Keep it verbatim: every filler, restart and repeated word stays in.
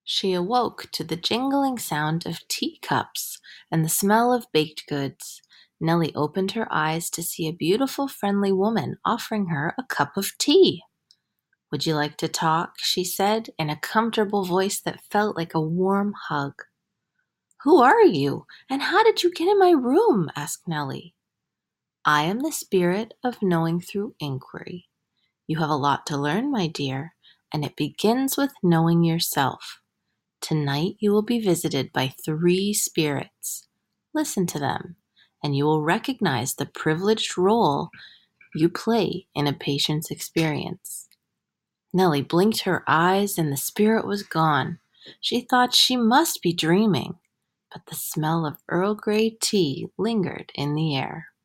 She awoke to the jingling sound of teacups and the smell of baked goods. Nellie opened her eyes to see a beautiful, friendly woman offering her a cup of tea. "Would you like to talk?" she said, in a comfortable voice that felt like a warm hug. "Who are you, and how did you get in my room?" asked Nellie. "I am the spirit of knowing through inquiry. You have a lot to learn, my dear, and it begins with knowing yourself. Tonight you will be visited by three spirits. Listen to them, and you will recognize the privileged role you play in a patient's experience." Nellie blinked her eyes and the spirit was gone. She thought she must be dreaming, but the smell of Earl Grey tea lingered in the air.